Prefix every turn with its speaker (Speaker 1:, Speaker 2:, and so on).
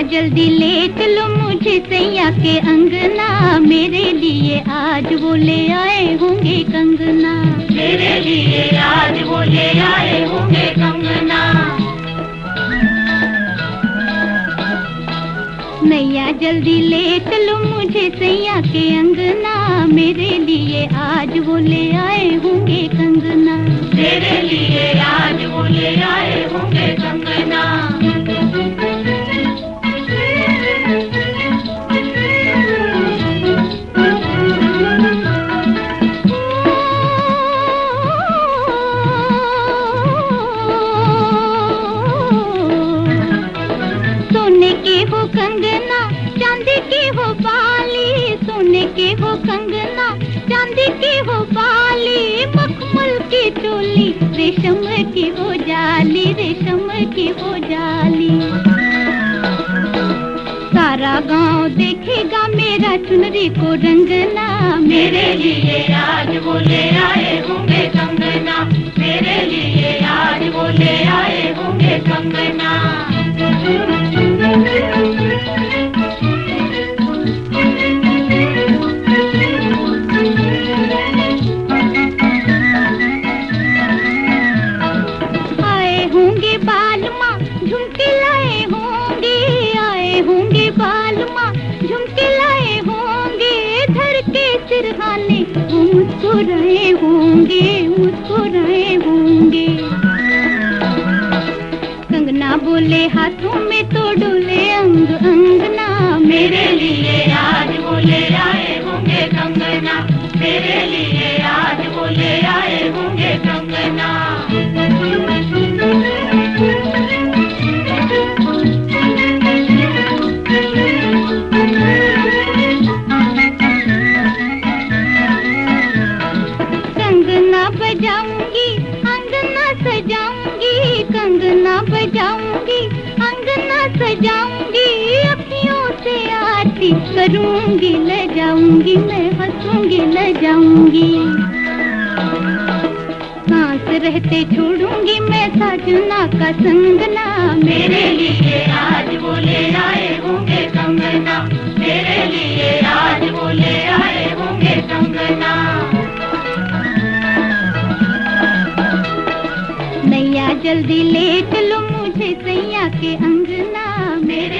Speaker 1: जल्दी ले चलो मुझे सैया के अंगना, मेरे लिए आज वो ले आए होंगे कंगना,
Speaker 2: मेरे लिए आज वो ले आए होंगे कंगना।
Speaker 1: नैया जल्दी ले चलो मुझे सैया के अंगना, मेरे लिए आज वो ले आए होंगे कंगना,
Speaker 2: मेरे लिए आज वो ले आए होंगे कंगना।
Speaker 1: सोने के हो कंगना चांदी की हो बाली, सोने के हो कंगना चांदी की हो बाली, मखमल की चोली रेशम की हो जाली, रेशम की हो जाली। सारा गांव देखेगा मेरा चुनरी को रंगना,
Speaker 2: मेरे लिए आज वो ले आए होंगे कंगना, मेरे लिए आज वो ले आए होंगे कंगना।
Speaker 1: आए होंगे बालमा झुमके लाए होंगे, आए होंगे बालमा झुमके लाए होंगे, धर के सिरहाने वो मुस्कुराए होंगे, मुस्कुराए होंगे। कंगना बोले हाथों में तो डोले अंग अंगना,
Speaker 2: मेरे लिए आज वो ले आए होंगे कंगना, मेरे लिए आज वो ले आए होंगे कंगना।
Speaker 1: कंगना बजाऊंगी अंगना सजाऊंगी, कंगना बजाऊंगी अंगना सजाऊंगी, अखियों से आरती करूंगी ले जाऊंगी, मैं हंसूंगी ले जाऊंगी। सांस रहते छोड़ूंगी मैं साजना का संगना,
Speaker 2: मेरे लिए आज वो ले आए होंगे कंगना, मेरे लिए आज वो ले आए होंगे कंगना।
Speaker 1: नैया जल्दी ले चलो मुझे सैया के अंगना,
Speaker 2: मेरे